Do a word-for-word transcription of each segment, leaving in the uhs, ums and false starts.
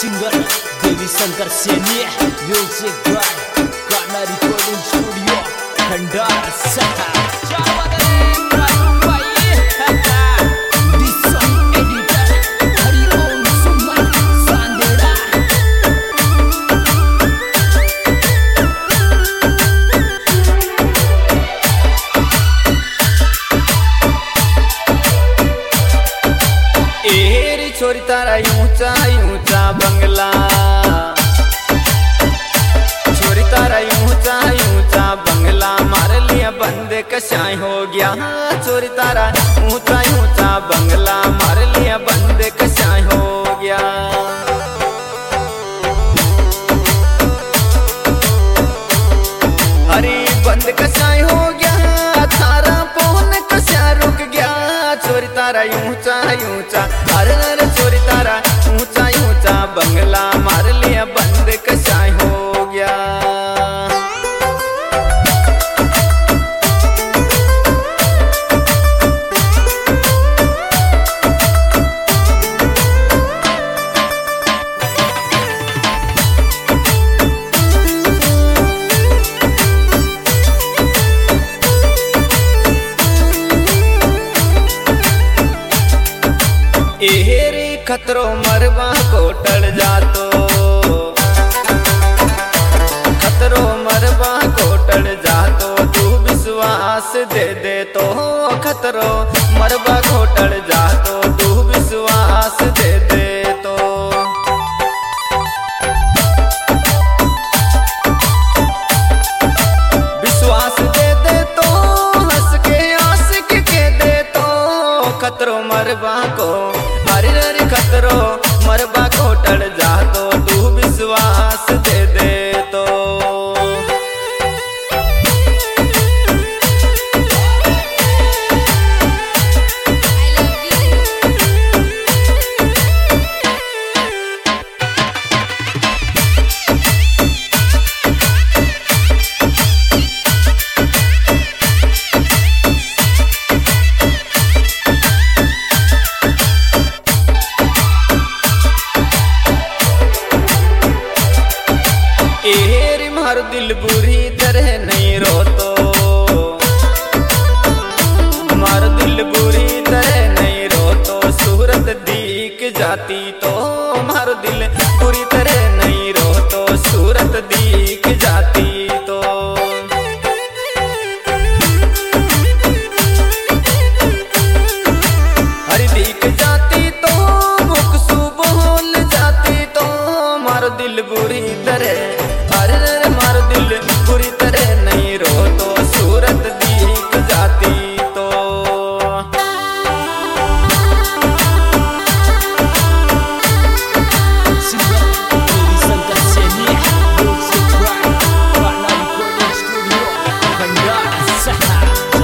Singer Devi Shankar Saini, music by Gaana recording studio Khandar सहा। छोरी तारा ऊंचा ऊंचा बंगला, छोरी तारा ऊंचा ऊंचा बंगला, मार लिया बंद कशाई हो गया। छोरी तारा ऊंचा ऊंचा बंगला, मार लिया बंद कशाई हो गया। अरे बंद कशाई हो गया, थारा फोन कशा रुक गया। छोरी तारा ऊंचा ऊंचा, अरे अरे छोरी तारा ऊंचा ऊंचा बंगला, मार लिया बंद कशाई हो गया। एहरे खतरो मरवा को टल जातो, खतरो मरवा को टल जातो, तू विश्वास दे दे तो। खतरो मरवा को टल जातो, तू विश्वास दे दे तो। विश्वास दे दे तो, हंस के आशिक के दे तो। खतरो मरवा को, अरे अरे खतरो मरबा को टल जा तो, तू विश्वास दे दे तो। एरी मार दिल बुरी तरह नहीं रोतो, मार दिल बुरी तरह नहीं रोतो। सूरत दीक जाती तो, मार दिल बुरी तरह नहीं रोतो। सूरत दीक जाती तो। हरी दीक जाती तो, मुख सु बोल जाती तो। मार दिल बुरी तरह, अरे अरे मार दिल बुरी तरह नहीं रो तो। सूरत दीक जाती तो। Singer Devi Shankar Saini, music by Gaana recording studio Khandar सहा।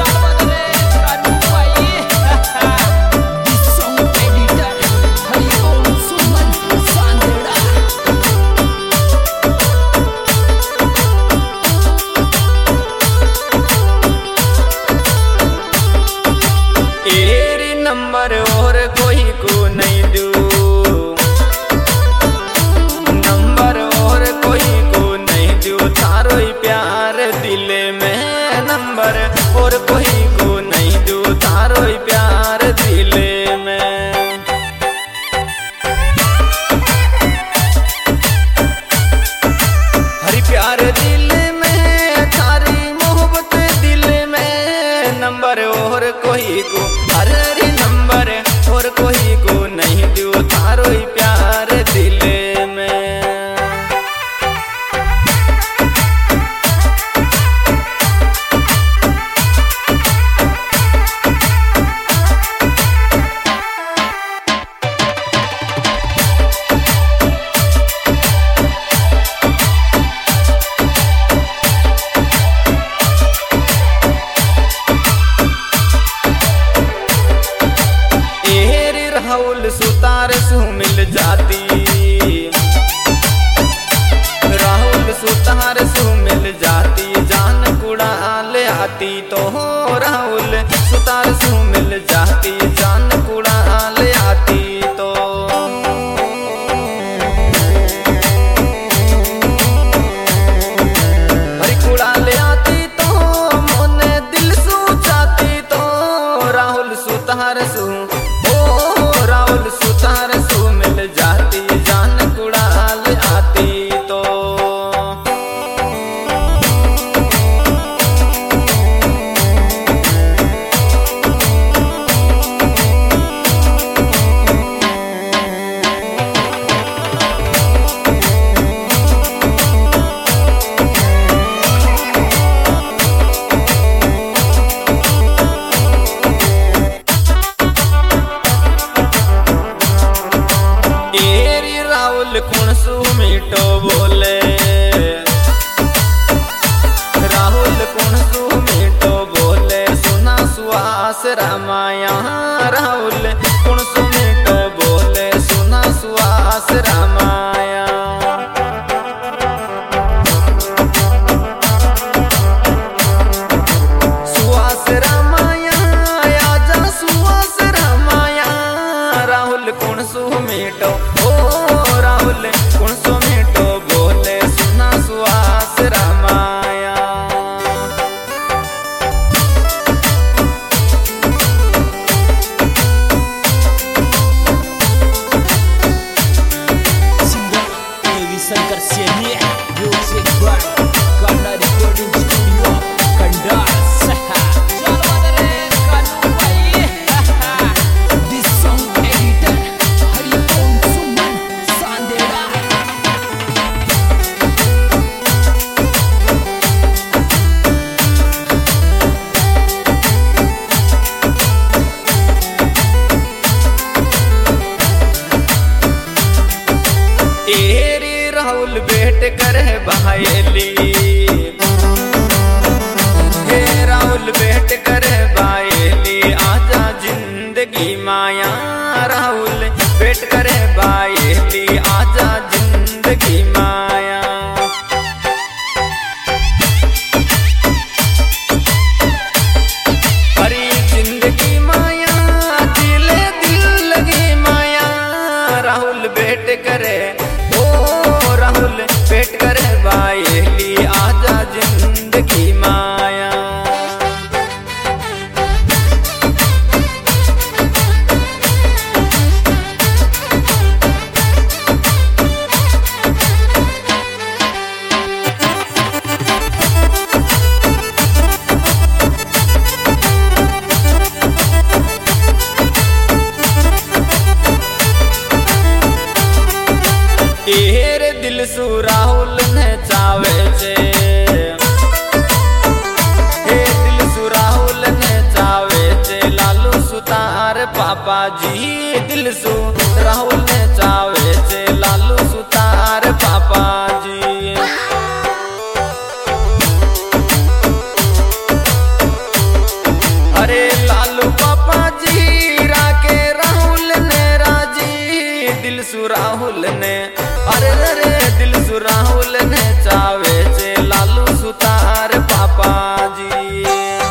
एरी नंबर और कोई को नहीं दू, नंबर और कोई को नहीं दू। थारो ही प्यार दिल में, नंबर और कोई को नहीं दू। थारो ही प्यार दिल में। हरी प्यार दिल में, थारी मोहब्बत दिल में। नंबर और कोई को, अरे नंबर और कोई को नहीं दो। थारो ही प्यार दिल में। राहुल सुतार सु मिल जाती, राहुल सुतार सु मिल जाती। जान कुड़ा ले आती तो, राहुल सुतार सु मिल जाती। जान कुड़ा ले आती तो। सू ओ राहुल सुतार सू मिल जाती जान कुड़ाल आती तो। राहुल कौन सू मीठो बोले राहुल कौन सू मीठो बोले सुना सुहास रामाया राहुल कौन सू मीठो बोले सुना सुहास रामाया। सुहास रामाया आजा सुहास रामाया राहुल कौन सू मीठो राहुल कौन सो मीठो बोले सुना Suhas Ramaiah. Singer Devi Shankar Seni Music by Karna Recording Studio Kandar Saha. This song editor Hari Om Suman Sandera. एरी राहुल भेंट करे भाईली हे राहुल भेंट करे भाईली आजा जिंदगी माया राहुल भेंट करे भाईली आजा जिंदगी माया। हरी जिंदगी माया दिले दिल लगी माया राहुल भेंट करे राहुल भेंट करे भाईली आजा जिंदगी माया। एरे दिल सू राहुल ने चावे छे हे दिल सू राहुल ने चावे छे लालू सुतार पापा जी दिल सू राहुल ने चावे छे लालू सुतार पापा जी। अरे लालू पापा जी राके राहुल ने राजी दिल सू राहुल ने अरे रे दिल सू राहुल ने चावे छे लालू सुतार पापा जी।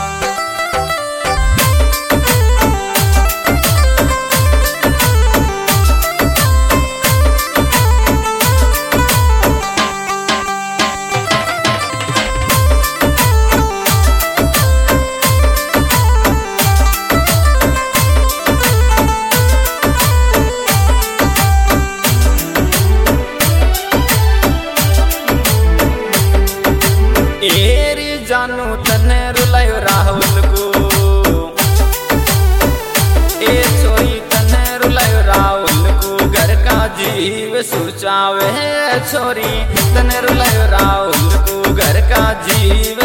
एरी जानू तने रुलायो राहुल को ए छोरी तने रुलायो राहुल को घर का जीव सुचावे छोरी तने रुलायो राहुल को घर का जीव